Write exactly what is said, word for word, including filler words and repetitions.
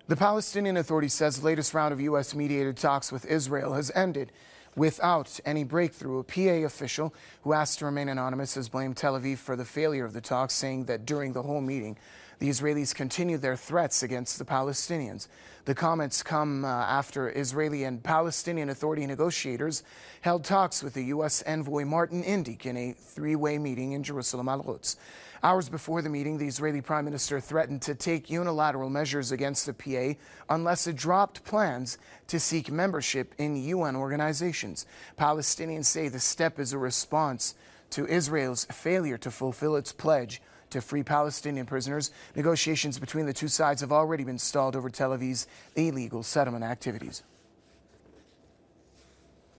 The Palestinian Authority says the latest round of U S mediated talks with Israel has ended without any breakthrough. A P A official who asked to remain anonymous has blamed Tel Aviv for the failure of the talks, saying that during the whole meeting, the Israelis continued their threats against the Palestinians. The comments come uh, after Israeli and Palestinian Authority negotiators held talks with the U S envoy Martin Indyk in a three-way meeting in Jerusalem Al-Quds. Hours before the meeting, the Israeli Prime Minister threatened to take unilateral measures against the P A unless it dropped plans to seek membership in U N organizations. Palestinians say the step is a response to Israel's failure to fulfill its pledge to free Palestinian prisoners. Negotiations between the two sides have already been stalled over Tel Aviv's illegal settlement activities.